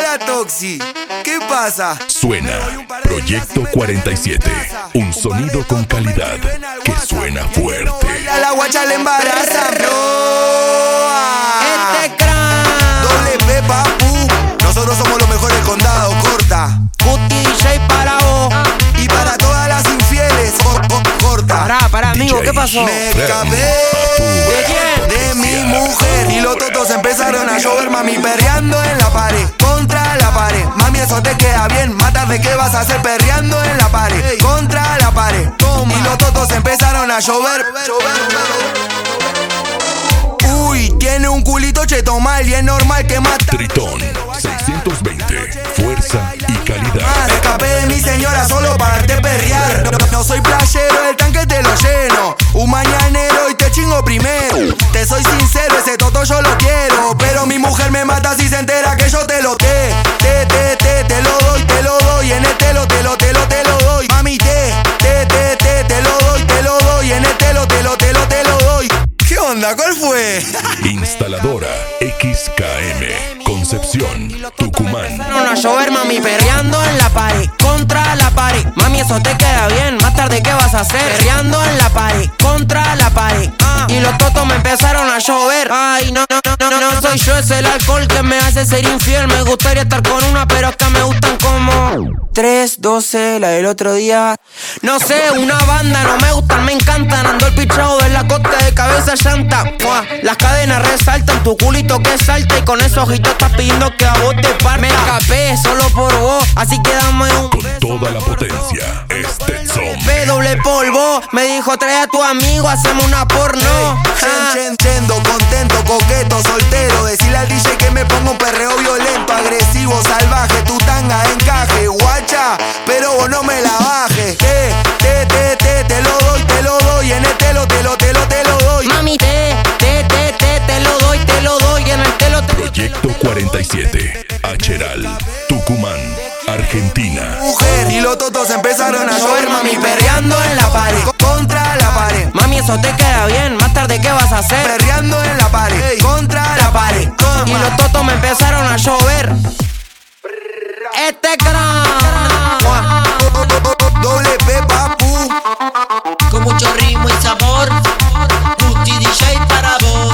Hola Toxi, ¿qué pasa? Suena Proyecto 47, un sonido con calidad que suena fuerte. A la guacha le embaraza. Este crack, Doble P, papu. Nosotros somos los mejores del condado, corta. Guti DJ para vos. Y para todas las infieles, corta. Pará, amigo, ¿qué pasó? Me escapé ¿De quién? de mi mujer. Y los totos empezaron a llover, mami, perreando en la pared. Contra la pared, mami, eso te queda bien. Más tarde, ¿qué vas a hacer perreando en la pared? Contra la pared. Y los totos empezaron a llover. Uy, tiene un culito cheto mal y es normal que mata. Tritón 620, fuerza y calidad. Me escapé de mi señora solo para verte perrear. No soy playero, el tanque te lo lleno. Un mañanero y te chingo primero. Te soy sincero, ese toto yo lo quiero. Pero mi mujer me mata si se entera que yo te lo doy. En el te lo doy. Mami, te lo doy. En el te lo doy. ¿Qué onda? ¿Cuál fue? Instaladora XKM, Concepción, Tucumán. A llover, mami, perreando en la pared. Contra la pared, mami, eso te queda bien. Más tarde, ¿qué vas a hacer? Perreando en la pared. Contra la pared. Y los totos me empezaron a llover. Ay, no soy yo, es el alcohol que me hace ser infiel. Me gustaría estar con una, pero es que me gustan como 3-12, la del otro día. No sé, una banda, no me gustan, me encantan. Ando el pichado de la costa de cabeza llanta. Mua, las cadenas resaltan, tu culito que salta. Y con esos ojitos estás pidiendo que a vos te parta. Me escapé solo por vos, así que dame un Con toda la potencia, este zombie. doble polvo. Me dijo, trae a tu amigo, hacemos una porno. Yendo, contento, coqueto, soltero. Decirle al DJ que me ponga un perreo violento, agresivo, salvaje. Tu tanga encaje, guacha, pero vos no me la bajes. Te lo doy. En el te lo doy. Mami, te lo doy. En el te lo Proyecto 47, Acheral, Tucumán, Argentina. Mujer, y los totos empezaron a llover, mami, perreando en la pared. Contra la pared. Mami, eso te queda bien. Más tarde, ¿qué vas a hacer? Perreando en la pared. Contra la pared. Y los totos me empezaron a llover. Este crack, Doble P, papu. Con mucho ritmo y sabor, Guti DJ para vos.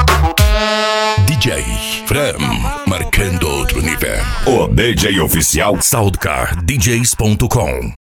DJ Frem, marcando outro nível. O DJ oficial SoundCardDJs.com.